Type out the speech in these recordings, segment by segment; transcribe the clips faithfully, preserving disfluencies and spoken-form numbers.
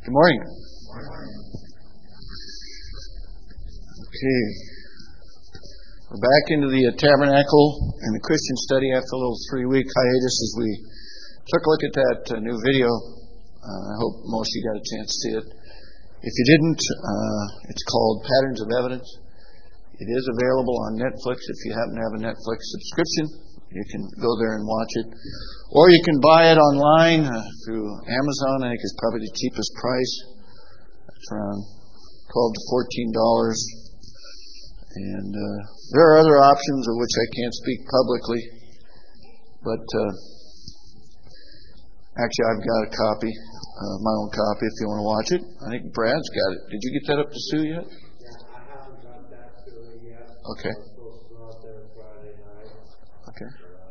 Good morning. Okay. We're back into the uh, tabernacle and the Christian study after a little three-week hiatus as we took a look at that uh, new video. Uh, I hope most of you got a chance to see it. If you didn't, uh, it's called Patterns of Evidence. It is available on Netflix. If you happen to have a Netflix subscription, you can go there and watch it. Or you can buy it online uh, through Amazon. I think it's probably the cheapest price. It's around twelve to fourteen dollars. And uh, there are other options of which I can't speak publicly. But uh, actually, I've got a copy, uh, my own copy, if you want to watch it. I think Brad's got it. Did you get that up to Sue yet? Yeah, I haven't got that to her yet. Okay. I'm supposed to go out there Friday night. Okay.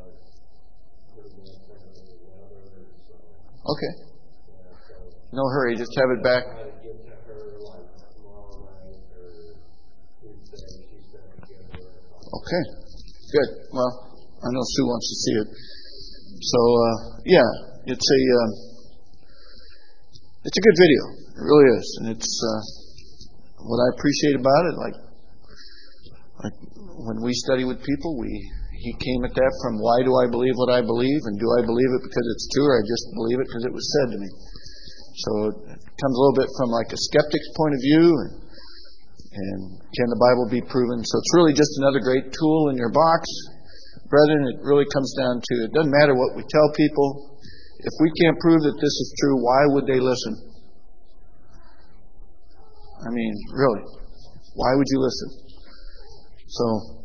Uh, Okay. yeah, so No hurry. Just have it back. try to get to her like tomorrow night or Tuesday. She said to get her. Okay. Good. Well, I know Sue wants to see it. So, uh, yeah, it's a uh, it's a good video. It really is, and it's uh, what I appreciate about it. Like, like when we study with people, we he came at that from why do I believe what I believe, and do I believe it because it's true, or I just believe it because it was said to me. So it comes a little bit from like a skeptic's point of view, and, and can the Bible be proven? So it's really just another great tool in your box. Brethren, it really comes down to, it doesn't matter what we tell people. If we can't prove that this is true, why would they listen? I mean, really, why would you listen? So,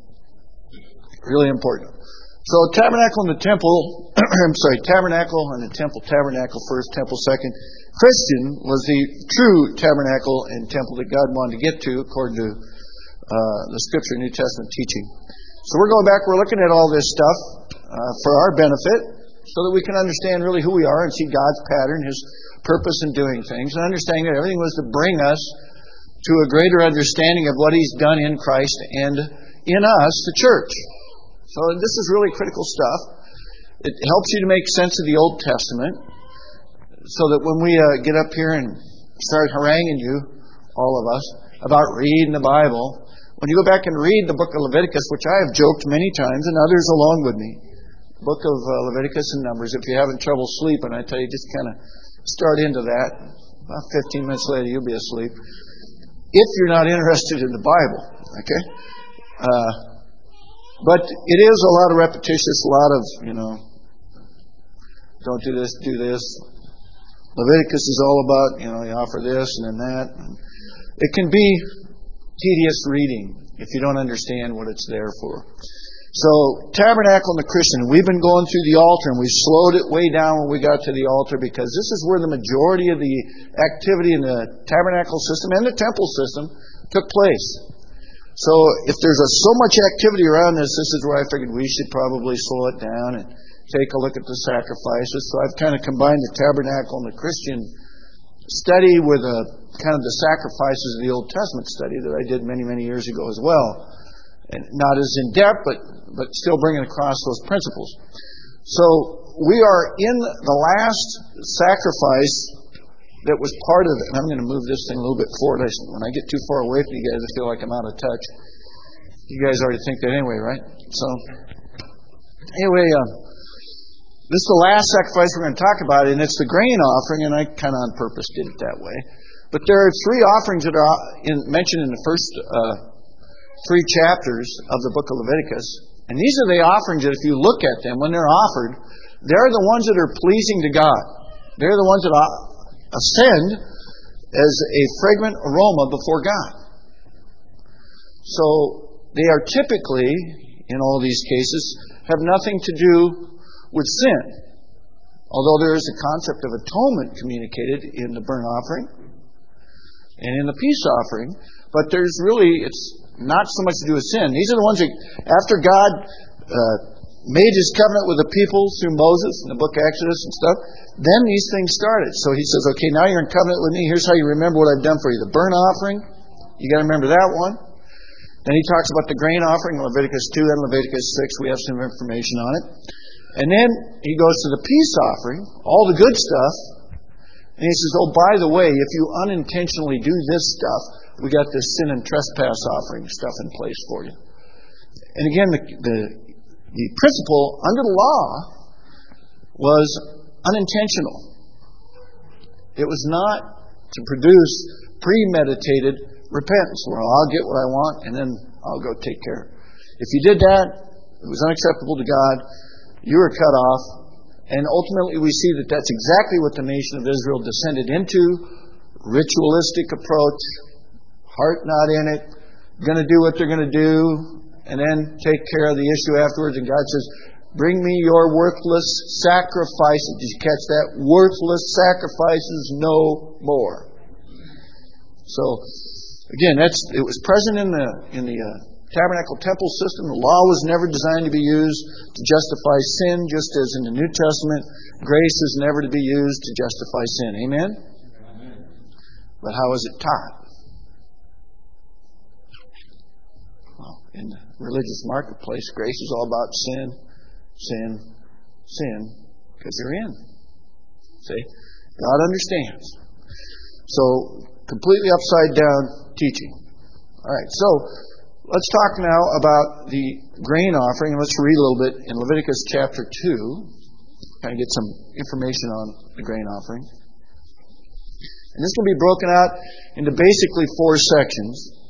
really important. So, tabernacle and the temple, I'm sorry, tabernacle and the temple, tabernacle first, temple second. Christian was the true tabernacle and temple that God wanted to get to according to uh, the Scripture, New Testament teaching. So we're going back, we're looking at all this stuff uh, for our benefit so that we can understand really who we are and see God's pattern, His purpose in doing things, and understanding that everything was to bring us to a greater understanding of what He's done in Christ and in us, the church. So this is really critical stuff. It helps you to make sense of the Old Testament so that when we uh, get up here and start haranguing you, all of us, about reading the Bible, when you go back and read the book of Leviticus, which I have joked many times, and others along with me, book of uh, Leviticus and Numbers, if you're having trouble sleeping, I tell you, just kind of start into that. About fifteen minutes later, you'll be asleep. If you're not interested in the Bible, okay? Uh, but it is a lot of repetitious, a lot of, you know, don't do this, do this. Leviticus is all about, you know, you offer this and then that. It can be tedious reading if you don't understand what it's there for. So, tabernacle and the Christian, we've been going through the altar and we slowed it way down when we got to the altar because this is where the majority of the activity in the tabernacle system and the temple system took place. So, if there's a, so much activity around this, this is where I figured we should probably slow it down and take a look at the sacrifices. So, I've kind of combined the tabernacle and the Christian study with a kind of the sacrifices of the Old Testament study that I did many, many years ago as well. And not as in depth, but, but still bringing across those principles. So we are in the last sacrifice that was part of it. And I'm going to move this thing a little bit forward. I, when I get too far away from you guys, I feel like I'm out of touch. You guys already think that anyway, right? So anyway, uh, this is the last sacrifice we're going to talk about, and it's the grain offering, and I kind of on purpose did it that way. But there are three offerings that are in, mentioned in the first uh, three chapters of the book of Leviticus. And these are the offerings that if you look at them, when they're offered, they're the ones that are pleasing to God. They're the ones that ascend as a fragrant aroma before God. So they are typically, in all these cases, have nothing to do with sin. Although there is a concept of atonement communicated in the burnt offering and in the peace offering, but there's really, it's not so much to do with sin. These are the ones that, after God uh, made His covenant with the people through Moses in the book of Exodus and stuff, then these things started. So He says, okay, now you're in covenant with me. Here's how you remember what I've done for you. The burnt offering, you got to remember that one. Then He talks about the grain offering, Leviticus two and Leviticus six. We have some information on it. And then He goes to the peace offering, all the good stuff. And he says, oh, by the way, if you unintentionally do this stuff, we got this sin and trespass offering stuff in place for you. And again, the, the, the principle under the law was unintentional. It was not to produce premeditated repentance, where I'll get what I want and then I'll go take care. If you did that, it was unacceptable to God. You were cut off. And ultimately we see that that's exactly what the nation of Israel descended into. Ritualistic approach, heart not in it, going to do what they're going to do, and then take care of the issue afterwards. And God says, bring me your worthless sacrifices. Did you catch that? Worthless sacrifices no more. So, again, that's it was present in the in the uh, tabernacle temple system. The law was never designed to be used to justify sin, just as in the New Testament, grace is never to be used to justify sin. Amen? Amen. But how is it taught? Well, in the religious marketplace, grace is all about sin, sin, sin, because you're in. See? God understands. So, completely upside down teaching. All right, so let's talk now about the grain offering, and let's read a little bit in Leviticus chapter two, kind of get some information on the grain offering. And this will be broken out into basically four sections.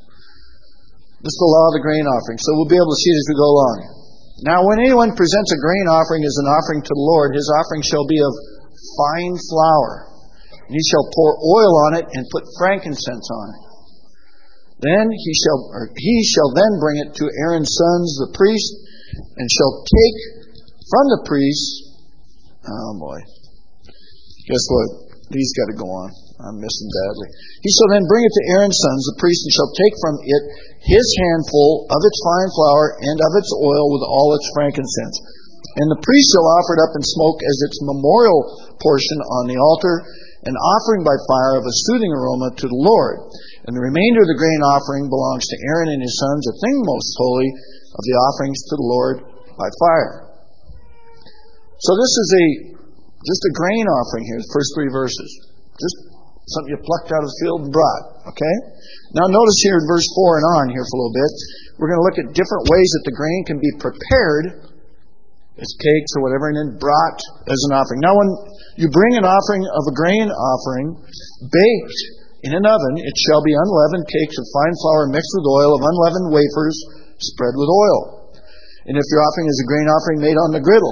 This is the law of the grain offering, so we'll be able to see it as we go along. Now, when anyone presents a grain offering as an offering to the Lord, his offering shall be of fine flour. And he shall pour oil on it and put frankincense on it. Then he shall, or he shall then bring it to Aaron's sons, the priest, and shall take from the priest. Oh boy! Guess what? These got to go on. I'm missing badly. He shall then bring it to Aaron's sons, the priest, and shall take from it his handful of its fine flour and of its oil with all its frankincense. And the priest shall offer it up in smoke as its memorial portion on the altar, an offering by fire of a soothing aroma to the Lord. And the remainder of the grain offering belongs to Aaron and his sons, a thing most holy of the offerings to the Lord by fire. So this is a just a grain offering here, the first three verses. Just something you plucked out of the field and brought. Okay? Now notice here in verse four and on here for a little bit, we're going to look at different ways that the grain can be prepared as cakes or whatever, and then brought as an offering. Now when you bring an offering of a grain offering, baked in an oven, it shall be unleavened cakes of fine flour mixed with oil, of unleavened wafers spread with oil. And if your offering is a grain offering made on the griddle,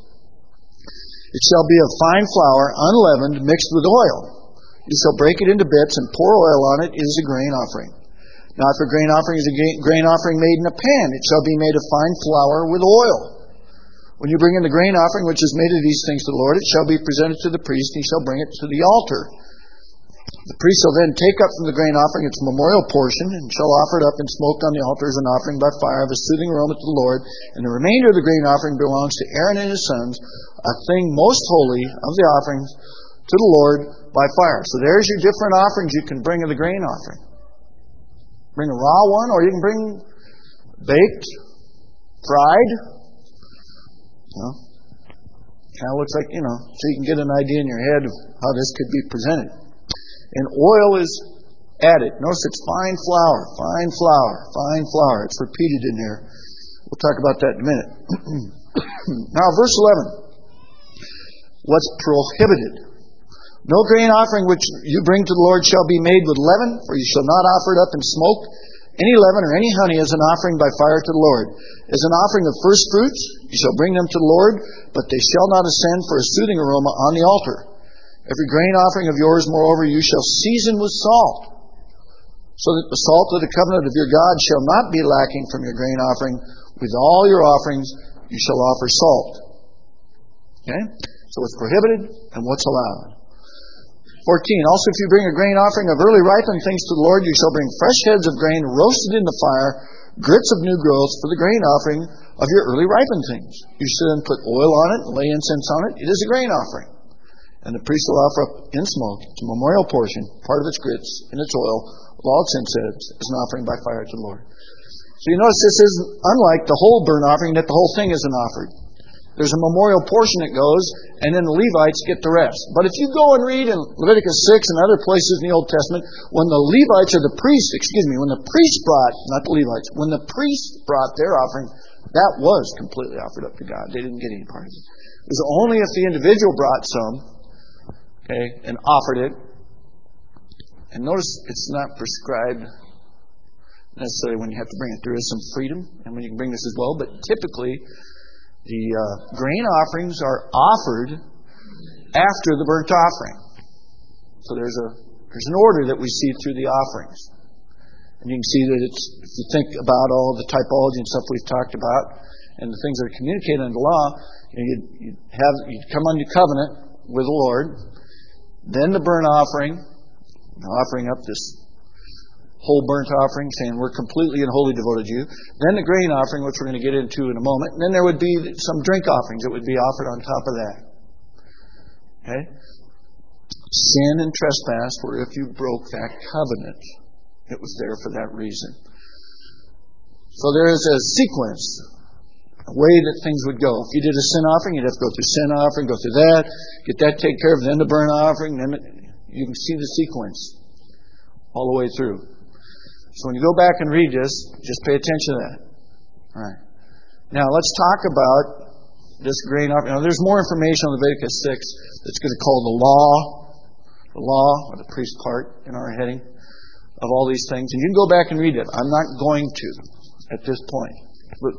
it shall be of fine flour, unleavened, mixed with oil. You shall break it into bits and pour oil on it. It is a grain offering. Now if a grain offering is a grain offering made in a pan, it shall be made of fine flour with oil. When you bring in the grain offering, which is made of these things to the Lord, it shall be presented to the priest, and he shall bring it to the altar. The priest shall then take up from the grain offering its memorial portion, and shall offer it up and smoked on the altar as an offering by fire of a soothing aroma to the Lord. And the remainder of the grain offering belongs to Aaron and his sons, a thing most holy of the offerings to the Lord by fire. So there's your different offerings you can bring of the grain offering. Bring a raw one, or you can bring baked, fried. You know, kind of looks like, you know, so you can get an idea in your head of how this could be presented. And oil is added. Notice it's fine flour, fine flour, fine flour. It's repeated in there. We'll talk about that in a minute. Now, verse eleven. What's prohibited? No grain offering which you bring to the Lord shall be made with leaven, for you shall not offer it up in smoke, any leaven or any honey as an offering by fire to the Lord. As an offering of first fruits, you shall bring them to the Lord, but they shall not ascend for a soothing aroma on the altar. Every grain offering of yours, moreover, you shall season with salt, so that the salt of the covenant of your God shall not be lacking from your grain offering. With all your offerings you shall offer salt. Okay? So what's prohibited and what's allowed. fourteen. Also, if you bring a grain offering of early ripened things to the Lord, you shall bring fresh heads of grain roasted in the fire, grits of new growth for the grain offering of your early ripened things. You shall then put oil on it and lay incense on it. It is a grain offering. And the priest will offer up in smoke its memorial portion, part of its grits and its oil, of all its incense, as an offering by fire to the Lord. So you notice this is unlike the whole burnt offering, that the whole thing isn't offered. There's a memorial portion that goes, and then the Levites get the rest. But if you go and read in Leviticus six and other places in the Old Testament, when the Levites or the priests, excuse me, when the priests brought, not the Levites, when the priests brought their offering, that was completely offered up to God. They didn't get any part of it. It was only if the individual brought some, okay, and offered it. And notice it's not prescribed necessarily when you have to bring it. There is some freedom, and when you can bring this as well, but typically the uh, grain offerings are offered after the burnt offering. So there's a there's an order that we see through the offerings. And you can see that it's, if you think about all the typology and stuff we've talked about, and the things that are communicated in the law, you know, you'd, you'd have you'd come under covenant with the Lord, then the burnt offering, you know, offering up this whole burnt offering, saying we're completely and wholly devoted to you. Then the grain offering, which we're going to get into in a moment. And then there would be some drink offerings that would be offered on top of that. Okay? Sin and trespass were if you broke that covenant. It was there for that reason. So there is a sequence, a way that things would go. If you did a sin offering, you'd have to go through sin offering, go through that, get that taken care of, then the burnt offering, then it, you can see the sequence all the way through. So when you go back and read this, just pay attention to that. All right. Now let's talk about this grain offering. Now there's more information on Leviticus six that's going to call the law, the law, or the priest part in our heading of all these things. And you can go back and read it. I'm not going to at this point. But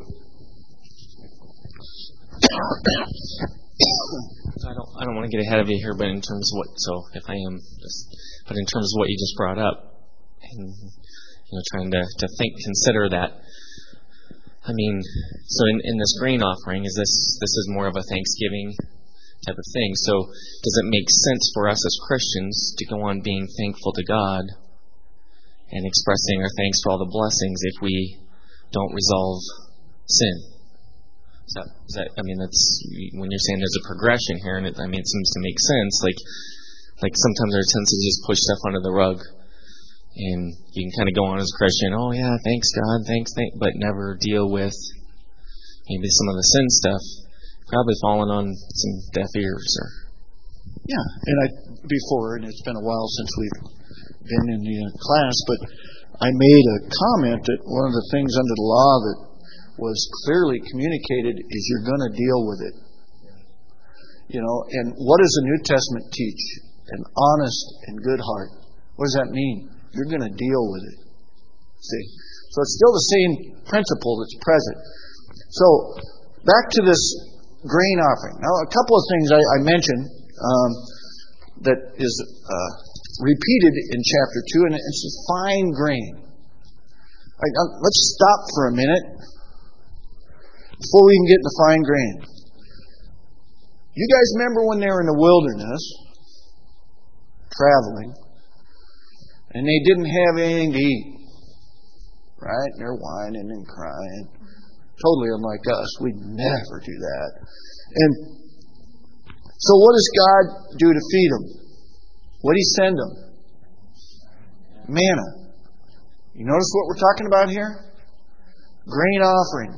so I don't I don't want to get ahead of you here, but in terms of what so if I am just but in terms of what you just brought up and you know, trying to, to think, consider that. I mean, so in, in this grain offering, is this this is more of a Thanksgiving type of thing. So does it make sense for us as Christians to go on being thankful to God and expressing our thanks for all the blessings if we don't resolve sin? Is that, is that, I mean, that's when you're saying there's a progression here, and it, I mean, it seems to make sense. Like, like sometimes our tendency is just push stuff under the rug. And you can kind of go on as a Christian, oh yeah, thanks God, thanks, thanks, but never deal with maybe some of the sin stuff, probably falling on some deaf ears. Or yeah, and I before, and it's been a while since we've been in the uh, class, but I made a comment that one of the things under the law that was clearly communicated is you're going to deal with it. You know, and what does the New Testament teach? An honest and good heart. What does that mean? You're going to deal with it. See? So it's still the same principle that's present. So, back to this grain offering. Now, a couple of things I, I mentioned um, that is uh, repeated in chapter two, and it's the fine grain. All right, now, let's stop for a minute before we can get in the fine grain. You guys remember when they were in the wilderness, traveling, and they didn't have anything to eat, right? And they're whining and crying. Totally unlike us. We'd never do that. And so what does God do to feed them? What did He send them? Manna. You notice what we're talking about here? Grain offering.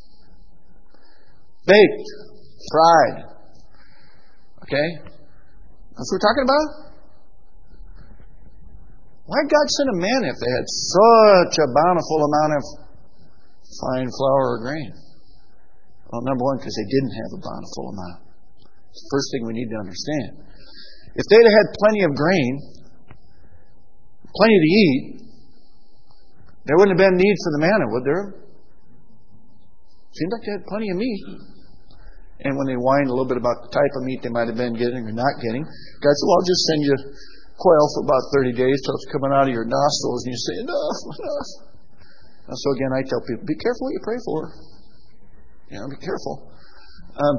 Baked. Fried. Okay? That's what we're talking about? Why did God send a manna if they had such a bountiful amount of fine flour or grain? Well, number one, because they didn't have a bountiful amount. It's the first thing we need to understand. If they'd have had plenty of grain, plenty to eat, there wouldn't have been need for the manna, would there? Seemed like they had plenty of meat. And when they whined a little bit about the type of meat they might have been getting or not getting, God said, well, I'll just send you quail for about thirty days till it's coming out of your nostrils, and you say, enough, enough. And so again, I tell people, be careful what you pray for. You know, be careful. Um,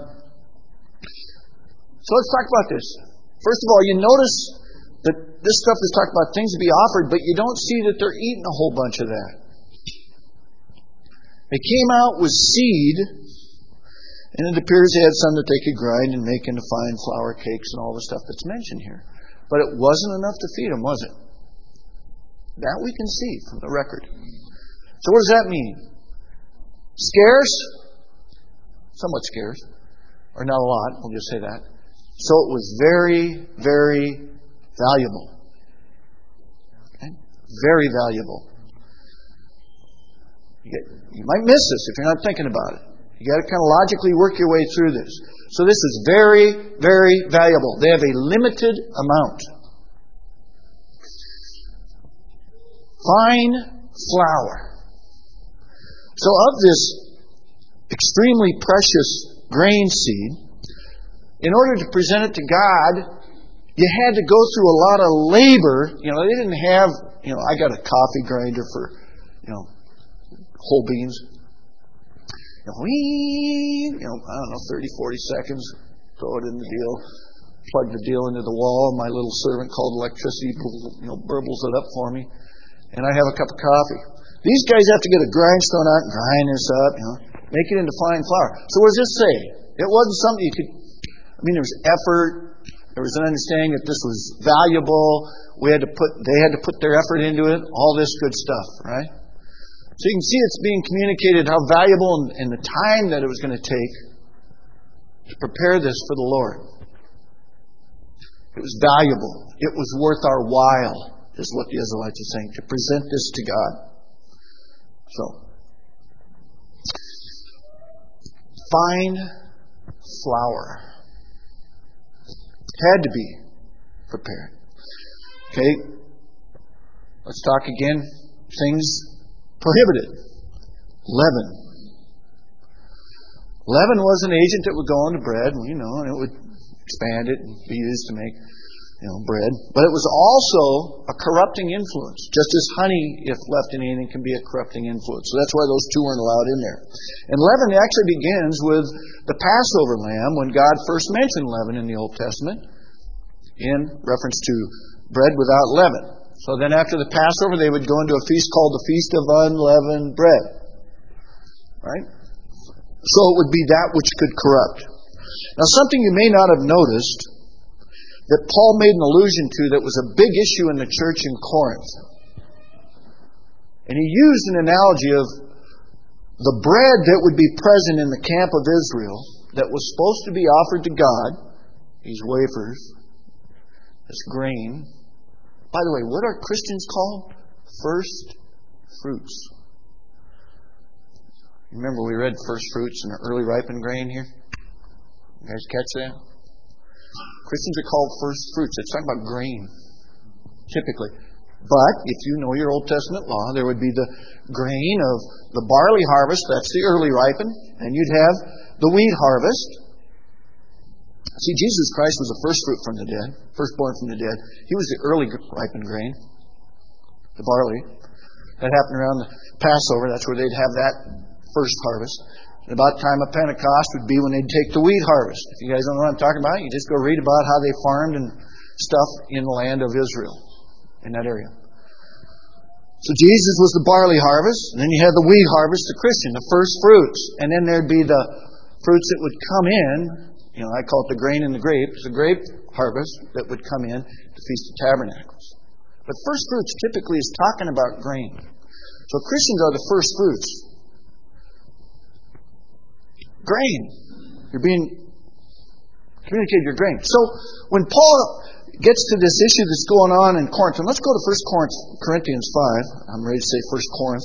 so let's talk about this. First of all, you notice that this stuff is talking about things to be offered, but you don't see that they're eating a whole bunch of that. They came out with seed, and it appears they had some that they could grind and make into fine flour cakes and all the stuff that's mentioned here. But it wasn't enough to feed them, was it? That we can see from the record. So what does that mean? Scarce? Somewhat scarce. or not a lot, we'll just say that. So it was very, very valuable. Okay? Very valuable. You, get, you might miss this if you're not thinking about it. You got to kind of logically work your way through this. So this is very, very valuable. They have a limited amount. Fine flour. So of this extremely precious grain seed, in order to present it to God, you had to go through a lot of labor. You know, they didn't have, you know, I got a coffee grinder for, you know, whole beans. You know, wee, you know, I don't know, thirty, forty seconds, throw it in the deal, plug the deal into the wall. My little servant called electricity, you know, burbles it up for me, and I have a cup of coffee. These guys have to get a grindstone out and grind this up, you know, make it into fine flour. So what does this say? It wasn't something you could, I mean, there was effort, there was an understanding that this was valuable, we had to put, they had to put their effort into it, all this good stuff, right? So you can see it's being communicated how valuable and, and the time that it was going to take to prepare this for the Lord. It was valuable. It was worth our while, is what the Israelites are saying, to present this to God. So, fine flour had to be prepared. Okay, let's talk again. Things prohibited. Leaven. Leaven was an agent that would go into bread, you know, and it would expand it and be used to make, you know, bread. But it was also a corrupting influence, just as honey, if left in anything, can be a corrupting influence. So that's why those two weren't allowed in there. And leaven actually begins with the Passover lamb, when God first mentioned leaven in the Old Testament, in reference to bread without leaven. So then after the Passover, they would go into a feast called the Feast of Unleavened Bread. Right? So it would be that which could corrupt. Now, something you may not have noticed that Paul made an allusion to that was a big issue in the church in Corinth. And he used an analogy of the bread that would be present in the camp of Israel that was supposed to be offered to God, these wafers, this grain. By the way, what are Christians called? First fruits. Remember we read first fruits and early ripened grain here? You guys catch that? Christians are called first fruits. It's talking about grain, typically. But if you know your Old Testament law, there would be the grain of the barley harvest, that's the early ripened, and you'd have the wheat harvest. See, Jesus Christ was the first fruit from the dead, firstborn from the dead. He was the early ripened grain, the barley. That happened around the Passover. That's where they'd have that first harvest. And about the time of Pentecost would be when they'd take the wheat harvest. If you guys don't know what I'm talking about, you just go read about how they farmed and stuff in the land of Israel, in that area. So Jesus was the barley harvest, and then you had the wheat harvest, the Christian, the first fruits. And then there'd be the fruits that would come in. You know, I call it the grain and the grape. It's a grape harvest that would come in to Feast of Tabernacles. But first fruits typically is talking about grain. So Christians are the first fruits. Grain. You're being communicated your grain. So when Paul gets to this issue that's going on in Corinth, and let's go to First Corinthians five. I'm ready to say First Corinth.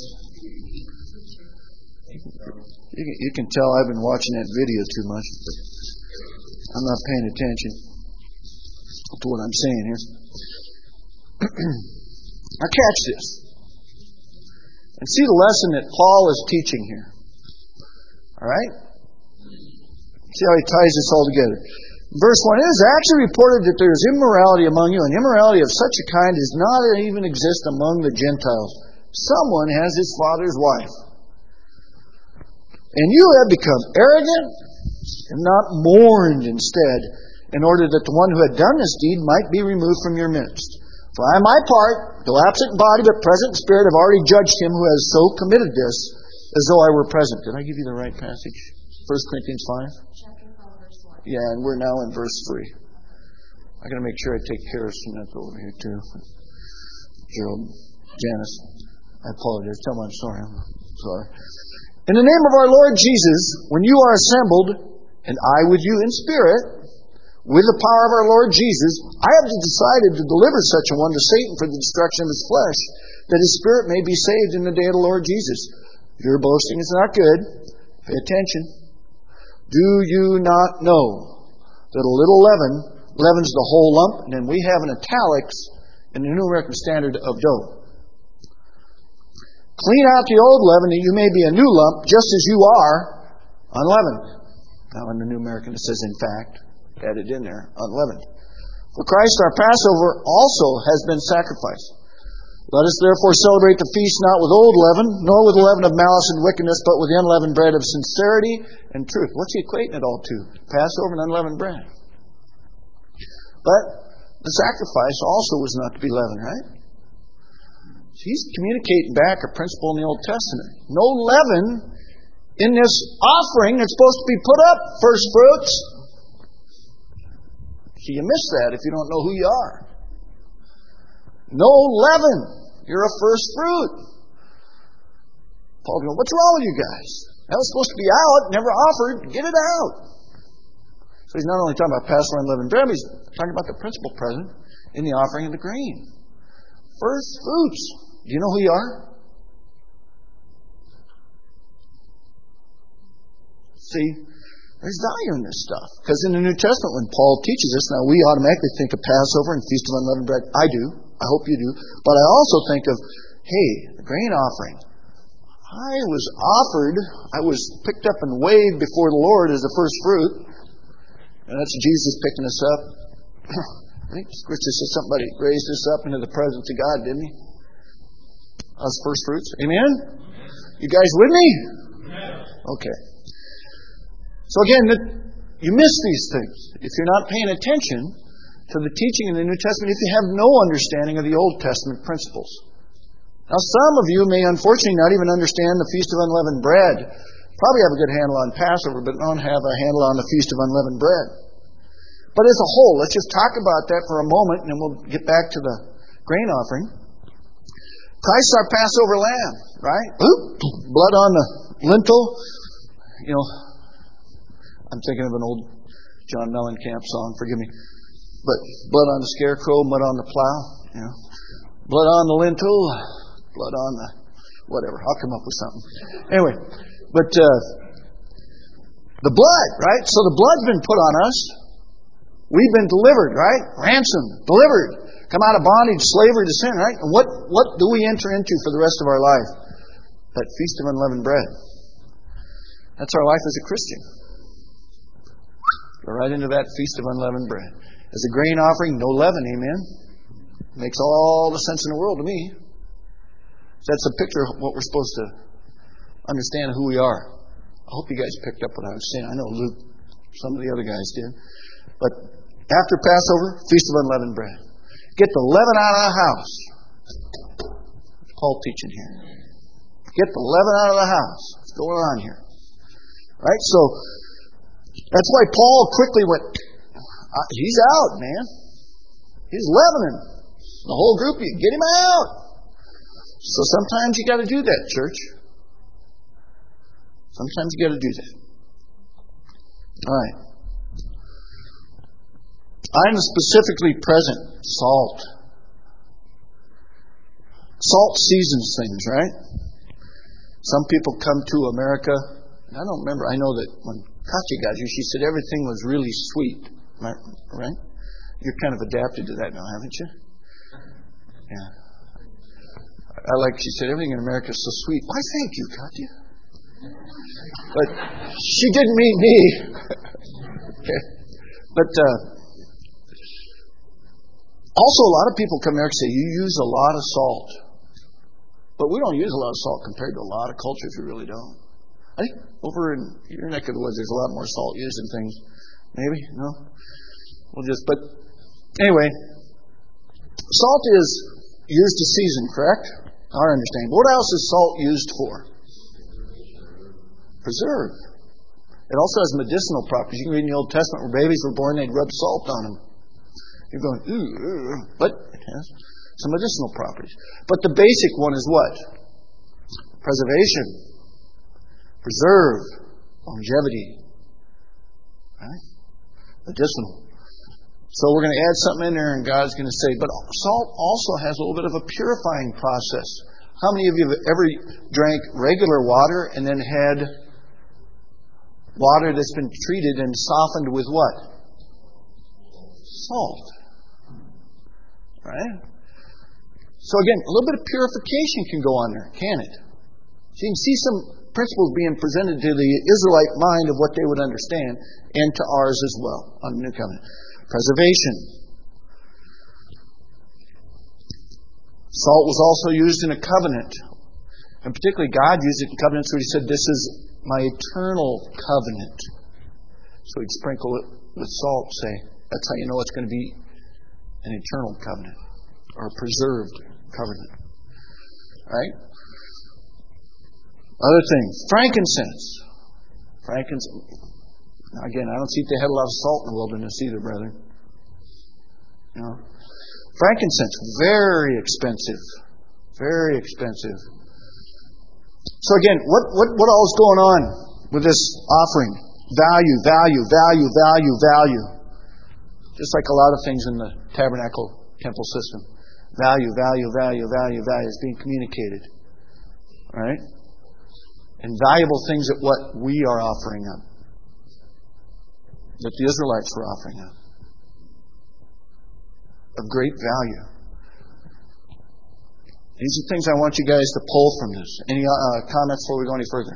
You can, you can tell I've been watching that video too much. I'm not paying attention to what I'm saying here. Now catch this. And see the lesson that Paul is teaching here. Alright? See how he ties this all together. Verse one, it is actually reported that there is immorality among you, and immorality of such a kind does not even exist among the Gentiles. Someone has his father's wife. And you have become arrogant and not mourned instead, in order that the one who had done this deed might be removed from your midst. For I, my part, though absent in body but present in spirit, have already judged him who has so committed this, as though I were present. Did I give you the right passage? First Corinthians five? Chapter five, verse one. Yeah, and we're now in verse three. I got to make sure I take care of Samantha over here too. Gerald, Janice, I apologize. Tell them I'm sorry. I'm sorry. In the name of our Lord Jesus, when you are assembled, and I with you in spirit, with the power of our Lord Jesus, I have decided to deliver such a one to Satan for the destruction of his flesh, that his spirit may be saved in the day of the Lord Jesus. Your boasting is not good. Pay attention. Do you not know that a little leaven leavens the whole lump? And then we have an italics in the New American Standard of dough. Clean out the old leaven that you may be a new lump, just as you are unleavened. Now in the New American it says, in fact, added in there, unleavened. For Christ our Passover also has been sacrificed. Let us therefore celebrate the feast not with old leaven, nor with the leaven of malice and wickedness, but with the unleavened bread of sincerity and truth. What's he equating it all to? Passover and unleavened bread. But the sacrifice also was not to be leavened, right? He's communicating back a principle in the Old Testament. No leaven in this offering that's supposed to be put up, first fruits. So you miss that if you don't know who you are. No leaven. You're a first fruit. Paul goes, what's wrong with you guys? That was supposed to be out, never offered. Get it out. So he's not only talking about Passover and unleavened bread, but he's talking about the principle present in the offering of the grain. First fruits. Do you know who you are? See, there's value in this stuff. Because in the New Testament, when Paul teaches us, now we automatically think of Passover and Feast of Unleavened Bread. I do. I hope you do. But I also think of, hey, the grain offering. I was offered, I was picked up and weighed before the Lord as a first fruit. And that's Jesus picking us up. I think Scripture says somebody raised us up into the presence of God, didn't he? Us first fruits. Amen? You guys with me? Okay. So again, you miss these things if you're not paying attention to the teaching in the New Testament, if you have no understanding of the Old Testament principles. Now, some of you may unfortunately not even understand the Feast of Unleavened Bread. Probably have a good handle on Passover, but don't have a handle on the Feast of Unleavened Bread. But as a whole, let's just talk about that for a moment, and then we'll get back to the grain offering. Christ our Passover lamb, right? Oop, blood on the lintel. You know, I'm thinking of an old John Mellencamp song, forgive me. But blood on the scarecrow, mud on the plow. You know, blood on the lintel, blood on the whatever. I'll come up with something. Anyway, but uh, the blood, right? So the blood's been put on us. We've been delivered, right? Ransomed, delivered. Come out of bondage, slavery to sin, right? And what, what do we enter into for the rest of our life? That Feast of Unleavened Bread. That's our life as a Christian. Go right into that Feast of Unleavened Bread. As a grain offering, no leaven, amen? Makes all the sense in the world to me. That's a picture of what we're supposed to understand who we are. I hope you guys picked up what I was saying. I know Luke, some of the other guys did. But after Passover, Feast of Unleavened Bread. Get the leaven out of the house. What's Paul teaching here? Get the leaven out of the house. What's going on here? Right? So, that's why Paul quickly went, uh, he's out, man. He's leavening. The whole group, you get him out. So sometimes you got to do that, church. Sometimes you got to do that. All right. I'm specifically present. Salt. Salt seasons things, right? Some people come to America, and I don't remember, I know that when Katya got you, she said everything was really sweet. Right? You're kind of adapted to that now, haven't you? Yeah. I like, she said, everything in America is so sweet. Why, thank you, Katya. But she didn't mean me. Okay. But uh, also, a lot of people come here and say, you use a lot of salt. But we don't use a lot of salt compared to a lot of cultures. We really don't. I think over in your neck of the woods, there's a lot more salt used in things. Maybe? No? We'll just, but anyway, salt is used to season, correct? Our understanding. What else is salt used for? Preserve. It also has medicinal properties. You can read in the Old Testament where babies were born, they'd rub salt on them. You're going, ooh, ooh, but it has some medicinal properties. But the basic one is what? Preservation. Preserve. Longevity. Right? Medicinal. So we're going to add something in there, and God's going to say, but salt also has a little bit of a purifying process. How many of you have ever drank regular water and then had water that's been treated and softened with what? Salt. Right? So again, a little bit of purification can go on there, can it? So you can see some principles being presented to the Israelite mind of what they would understand, and to ours as well on the New Covenant. Preservation. Salt was also used in a covenant. And particularly God used it in covenants where He said, this is my eternal covenant. So He'd sprinkle it with salt, say, that's how you know it's going to be an eternal covenant or a preserved covenant. Right? Other things. Frankincense. Frankincense. Now again, I don't see if they had a lot of salt in the wilderness either, brethren. You know? Frankincense, very expensive. Very expensive. So again, what, what, what all is going on with this offering? Value, value, value, value, value. Just like a lot of things in the tabernacle temple system. Value, value, value, value, value is being communicated. Right? And valuable things at what we are offering up. That the Israelites were offering up. Of great value. These are things I want you guys to pull from this. Any uh, comments before we go any further?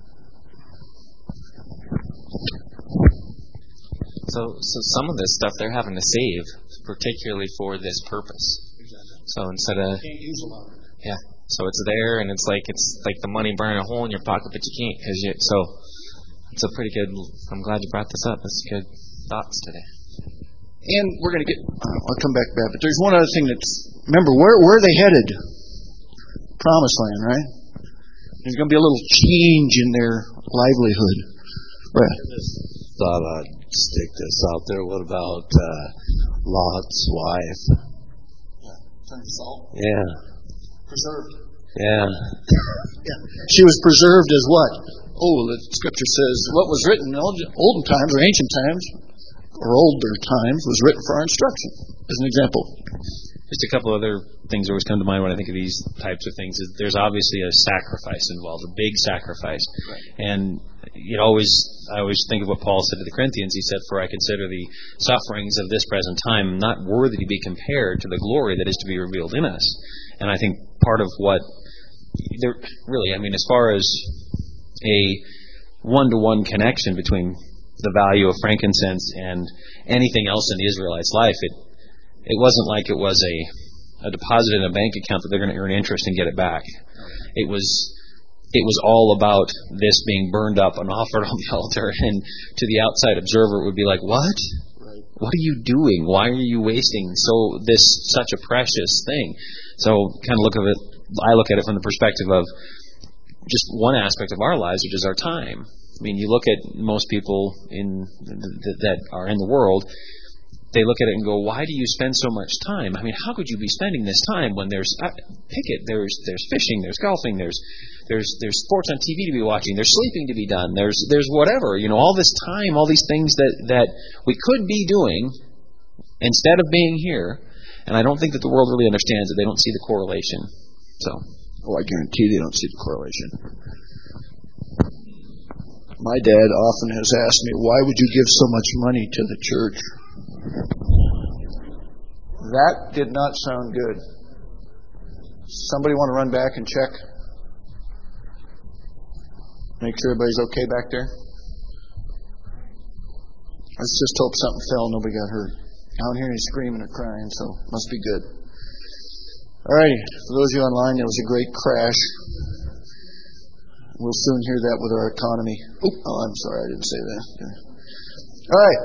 So, so some of this stuff they're having to save, particularly for this purpose. So instead of Can't use a lot of it. Yeah, so it's there, and it's like it's like the money burning a hole in your pocket, but you can't because you. So it's a pretty good. I'm glad you brought this up. It's good thoughts today. And we're going to get. Uh, I'll come back to that. But there's one other thing that's. Remember, where where are they headed? Promised land, right? There's going to be a little change in their livelihood. Right. I just thought I'd stick this out there. What about uh, Lot's wife? Yeah. Turn to salt. Yeah. Preserved. Yeah. Yeah. She was preserved as what? Oh, the Scripture says what was written in olden times or ancient times or older times was written for our instruction. As an example. Just a couple other things that always come to mind when I think of these types of things. Is there's obviously a sacrifice involved, a big sacrifice, right. And it always, I always think of what Paul said to the Corinthians. He said, "For I consider the sufferings of this present time not worthy to be compared to the glory that is to be revealed in us." And I think part of what, there, really, I mean, as far as a one-to-one connection between the value of frankincense and anything else in the Israelites' life, it It wasn't like it was a, a deposit in a bank account that they're going to earn interest and get it back. It was it was all about this being burned up and offered on the altar, and to the outside observer it would be like, what? Right. What are you doing? Why are you wasting so this such a precious thing? So kind of look at it. I look at it from the perspective of just one aspect of our lives, which is our time. I mean, you look at most people in that are in the world. They look at it and go, why do you spend so much time? I mean, how could you be spending this time when there's uh, pick it, there's there's fishing, there's golfing, there's there's there's sports on T V to be watching, there's sleeping to be done, there's there's whatever, you know, all this time, all these things that, that we could be doing instead of being here. And I don't think that the world really understands it. They don't see the correlation. So, oh, I guarantee they don't see the correlation. My dad often has asked me, why would you give so much money to the church? That did not sound good. Somebody want to run back and check? Make sure everybody's okay back there? Let's just hope something fell, nobody got hurt. I don't hear any screaming or crying, so must be good. Alrighty, for those of you online, there was a great crash. We'll soon hear that with our economy. Oh, I'm sorry, I didn't say that. Alright.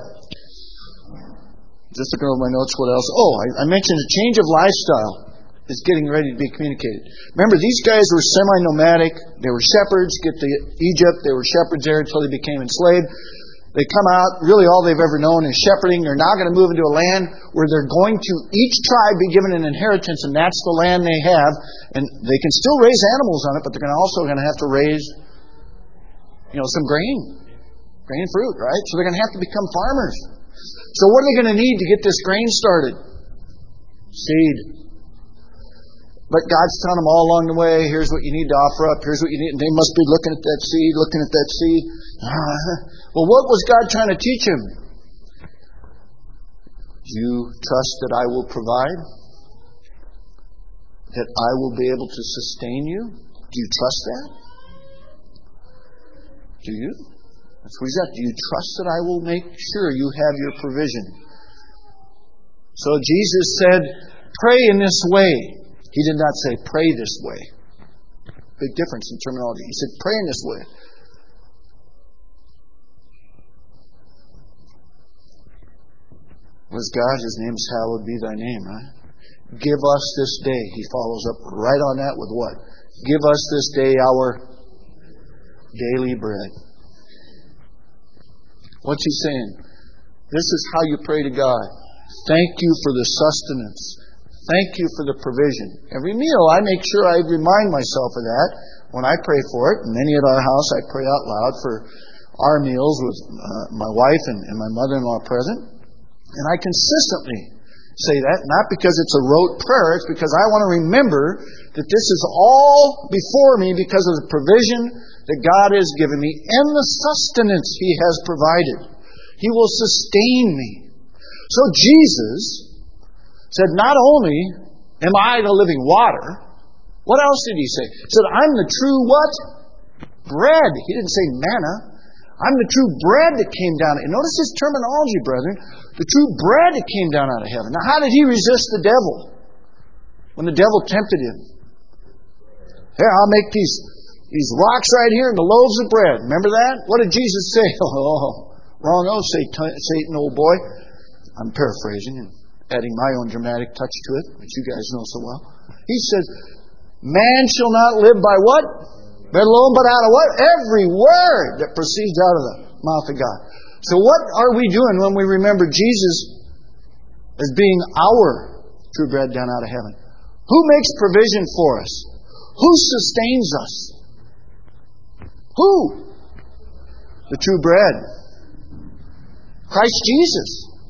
Just looking over my notes, what else? Oh, I, I mentioned a change of lifestyle is getting ready to be communicated. Remember, these guys were semi-nomadic. They were shepherds. Get to Egypt. They were shepherds there until they became enslaved. They come out, really all they've ever known is shepherding. They're now going to move into a land where they're going to, each tribe be given an inheritance, and that's the land they have. And they can still raise animals on it, but they're going to also going to have to raise, you know, some grain. Grain and fruit, right? So they're going to have to become farmers. So what are they going to need to get this grain started? Seed. But God's telling them all along the way, here's what you need to offer up, here's what you need. And they must be looking at that seed, looking at that seed. Well, what was God trying to teach him? Do you trust that I will provide? That I will be able to sustain you? Do you trust that? Do you? That's what he's at. Do you trust that I will make sure you have your provision? So Jesus said, pray in this way. He did not say, pray this way. Big difference in terminology. He said, pray in this way. Was God, his name's hallowed be thy name, right? Give us this day. He follows up right on that with what? Give us this day our daily bread. What's he saying? This is how you pray to God. Thank you for the sustenance. Thank you for the provision. Every meal, I make sure I remind myself of that when I pray for it. And many at our house, I pray out loud for our meals with uh, my wife and, and my mother-in-law present. And I consistently say that, not because it's a rote prayer, it's because I want to remember that this is all before me because of the provision that God has given me and the sustenance He has provided. He will sustain me. So Jesus said, not only am I the living water, what else did He say? He said, I'm the true what? Bread. He didn't say manna. I'm the true bread that came down. And notice His terminology, brethren. The true bread that came down out of heaven. Now, how did He resist the devil when the devil tempted Him? Here, I'll make these, these rocks right here and the loaves of bread. Remember that? What did Jesus say? Oh, wrong, oh, Satan, old boy. I'm paraphrasing and adding my own dramatic touch to it, which you guys know so well. He says, man shall not live by what? Bread alone, but out of what? Every word that proceeds out of the mouth of God. So what are we doing when we remember Jesus as being our true bread down out of heaven? Who makes provision for us? Who sustains us? Who? The true bread. Christ Jesus.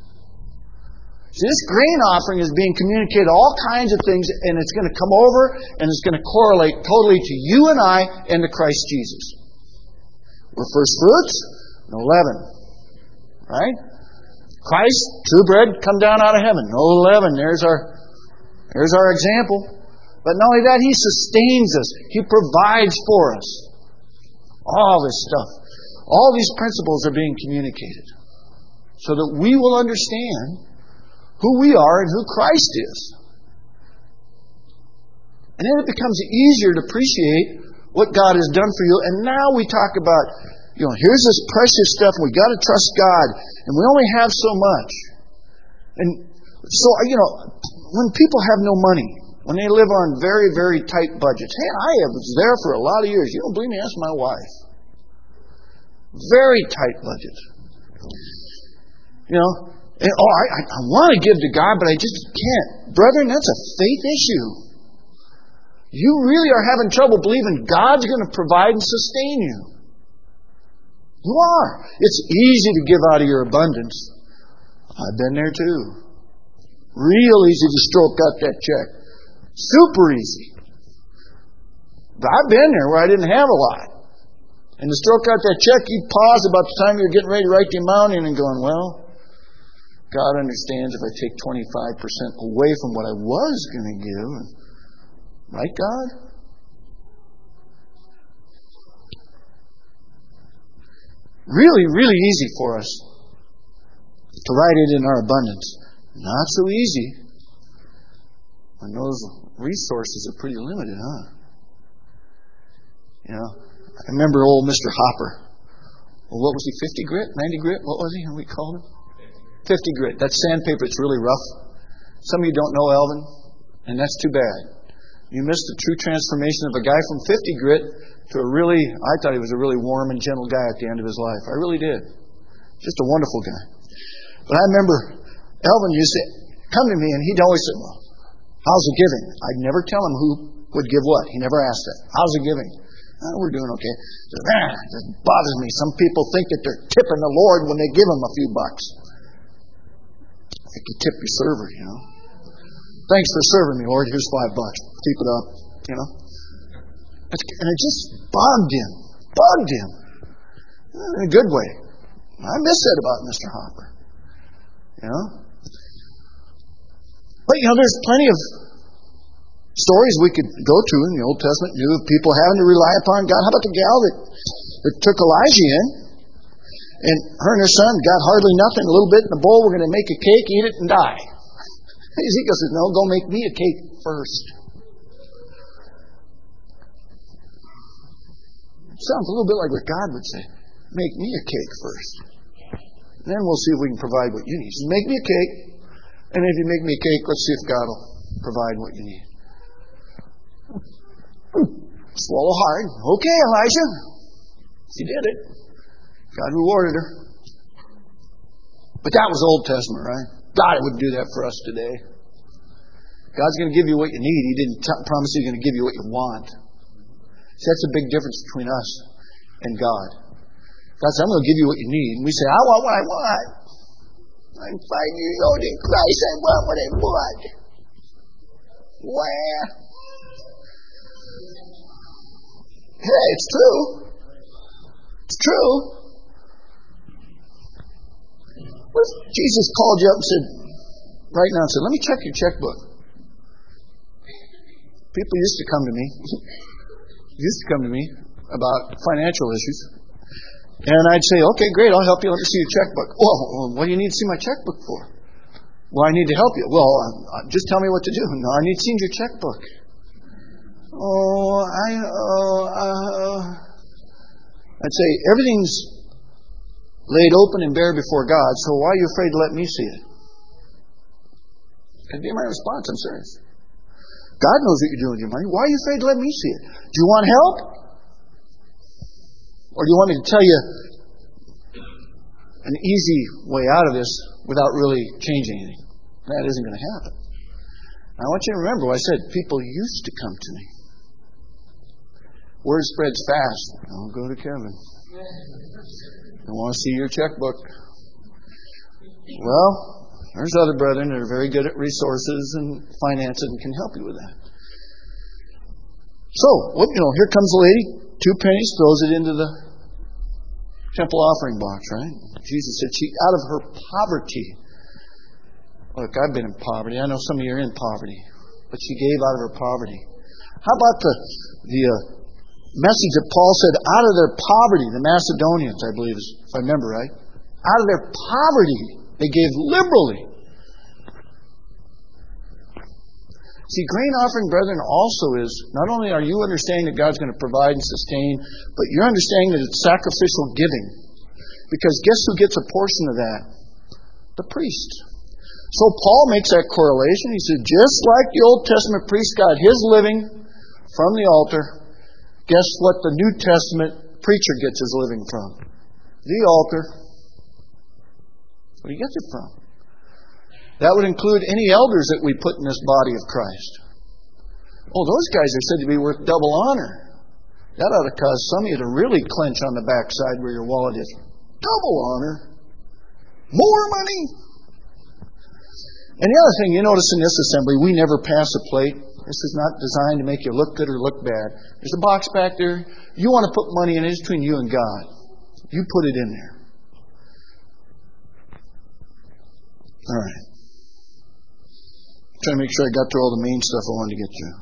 See, this grain offering is being communicated all kinds of things, and it's going to come over and it's going to correlate totally to you and I and to Christ Jesus. We're first fruits, no leaven. Right? Christ, true bread, come down out of heaven. No leaven. There's our, there's our example. But not only that, He sustains us. He provides for us. All this stuff. All these principles are being communicated so that we will understand who we are and who Christ is. And then it becomes easier to appreciate what God has done for you. And now we talk about, you know, here's this precious stuff and we got to trust God. And we only have so much. And so, you know, when people have no money, when they live on very, very tight budgets. Hey, I was there for a lot of years. You don't believe me? Ask my wife. Very tight budget. You know, and, oh, I, I, I want to give to God, but I just can't. Brethren, that's a faith issue. You really are having trouble believing God's going to provide and sustain you. You are. It's easy to give out of your abundance. I've been there too. Real easy to stroke out that check. Super easy. But I've been there where I didn't have a lot. And to stroke out that check, you'd pause about the time you're getting ready to write the amount in and going, well, God understands if I take twenty-five percent away from what I was going to give. Right, God? Really, really easy for us to write it in our abundance. Not so easy when those resources are pretty limited, huh? You know, I remember old Mister Hopper. Well, what was he, fifty grit, ninety grit? What was he? How we called him? fifty grit. That's sandpaper. It's really rough. Some of you don't know Elvin, and that's too bad. You missed the true transformation of a guy from fifty grit to a really, I thought he was a really warm and gentle guy at the end of his life. I really did. Just a wonderful guy. But I remember Elvin used to come to me, and he'd always say, well, how's the giving? I'd never tell him who would give what. He never asked that. How's the giving? Oh, we're doing okay. Says, ah, it just bothers me. Some people think that they're tipping the Lord when they give him a few bucks. Like you tip your server, you know. Thanks for serving me, Lord. Here's five bucks. Keep it up, you know. And it just bugged him. Bugged him. In a good way. I miss that about Mister Hopper. You know? But, you know, there's plenty of stories we could go to in the Old Testament, new of people having to rely upon God. How about the gal that, that took Elijah in? And her and her son got hardly nothing, a little bit in the bowl. We're going to make a cake, eat it, and die. Ezekiel says, no, go make me a cake first. Sounds a little bit like what God would say. Make me a cake first. And then we'll see if we can provide what you need. So make me a cake. And if you make me a cake, let's see if God will provide what you need. Swallow hard. Okay, Elijah. She did it. God rewarded her. But that was Old Testament, right? God wouldn't do that for us today. God's going to give you what you need. He didn't t- promise He's going to give you what you want. See, that's a big difference between us and God. God says, I'm going to give you what you need. And we say, I want what I want. I'm five years old in Christ. I want what I want. Where? Hey, it's true. It's true. What if Jesus called you up and said, right now, and said, let me check your checkbook. People used to come to me, used to come to me about financial issues. And I'd say, okay, great, I'll help you. Let me see your checkbook. Well, what do you need to see my checkbook for? Well, I need to help you. Well, uh, just tell me what to do. No, I need to see your checkbook. Oh, I, uh, uh, I'd say, everything's laid open and bare before God, so why are you afraid to let me see it? That'd be my response, I'm serious. God knows what you're doing with your money. Why are you afraid to let me see it? Do you want help? Or do you want me to tell you an easy way out of this without really changing anything? That isn't going to happen. I want you to remember what I said. People used to come to me. Word spreads fast. Don't go to Kevin. I want to see your checkbook. Well, there's other brethren that are very good at resources and finances and can help you with that. So, well, you know, here comes the lady, two pennies, throws it into the temple offering box, right? Jesus said she, out of her poverty. Look, I've been in poverty. I know some of you are in poverty, but she gave out of her poverty. How about the the uh, message that Paul said, out of their poverty, the Macedonians, I believe, if I remember right, out of their poverty, they gave liberally. See, grain offering, brethren, also is, not only are you understanding that God's going to provide and sustain, but you're understanding that it's sacrificial giving. Because guess who gets a portion of that? The priest. So Paul makes that correlation. He said, just like the Old Testament priest got his living from the altar, guess what the New Testament preacher gets his living from? The altar. Where do he get it from? That would include any elders that we put in this body of Christ. Oh, those guys are said to be worth double honor. That ought to cause some of you to really clench on the backside where your wallet is. Double honor. More money. And the other thing you notice in this assembly, we never pass a plate. This is not designed to make you look good or look bad. There's a box back there. You want to put money in it, it's between you and God. You put it in there. All right. I'm trying to make sure I got through all the main stuff I wanted to get through.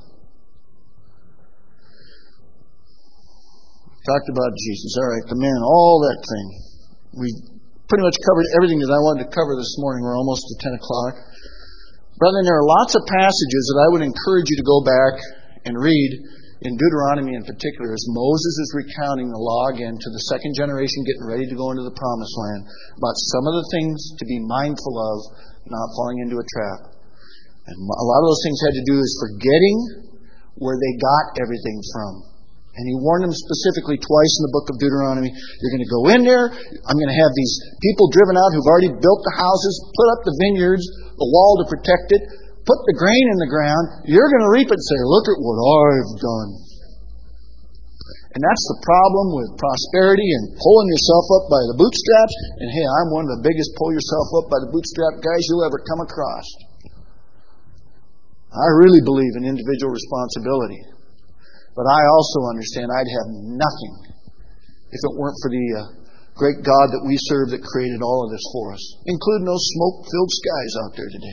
Talked about Jesus. All right, the man, all that thing. We pretty much covered everything that I wanted to cover this morning. We're almost to ten o'clock. Brethren, there are lots of passages that I would encourage you to go back and read in Deuteronomy in particular, as Moses is recounting the law again to the second generation getting ready to go into the promised land, about some of the things to be mindful of, not falling into a trap. And a lot of those things had to do is forgetting where they got everything from. And he warned them specifically twice in the book of Deuteronomy. You're going to go in there. I'm going to have these people driven out who've already built the houses, put up the vineyards, the wall to protect it, put the grain in the ground. You're going to reap it and say, look at what I've done. And that's the problem with prosperity and pulling yourself up by the bootstraps. And hey, I'm one of the biggest pull yourself up by the bootstrap guys you'll ever come across. I really believe in individual responsibility. But I also understand I'd have nothing if it weren't for the uh, great God that we serve that created all of this for us, including those smoke-filled skies out there today.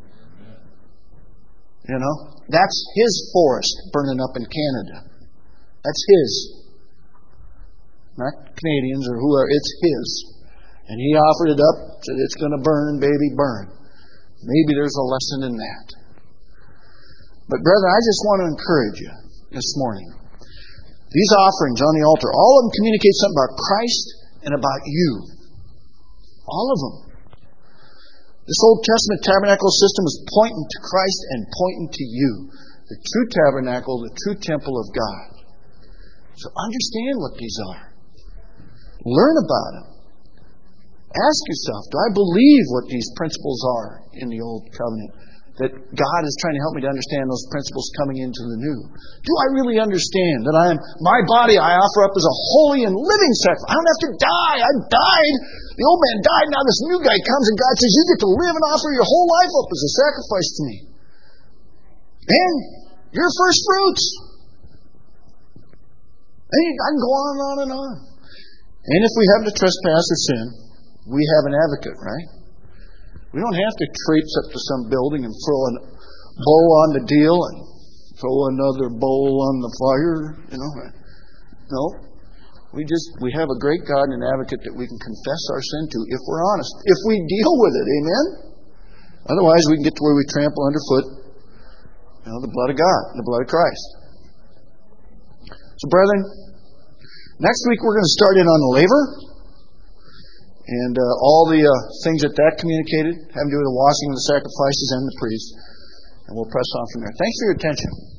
You know, that's His forest burning up in Canada. That's His. Not Canadians or whoever. It's His. And He offered it up, said it's going to burn, baby, burn. Maybe there's a lesson in that. But brother, I just want to encourage you this morning. These offerings on the altar, all of them communicate something about Christ and about you. All of them. This Old Testament tabernacle system is pointing to Christ and pointing to you. The true tabernacle, the true temple of God. So understand what these are. Learn about them. Ask yourself, do I believe what these principles are in the Old Covenant? That God is trying to help me to understand those principles coming into the new. Do I really understand that I am my body I offer up as a holy and living sacrifice? I don't have to die. I died. The old man died. Now this new guy comes and God says, you get to live and offer your whole life up as a sacrifice to me. And your first fruits. And I can go on and on and on. And if we have to trespass or sin, we have an advocate, right? We don't have to traipse up to some building and throw a bowl on the deal and throw another bowl on the fire, you know. No. We just, we have a great God and an advocate that we can confess our sin to if we're honest. If we deal with it, amen? Otherwise, we can get to where we trample underfoot, you know, the blood of God, the blood of Christ. So, brethren, next week we're going to start in on the laver. And uh, all the uh, things that that communicated having to do with the washing of the sacrifices and the priests. And we'll press on from there. Thanks for your attention.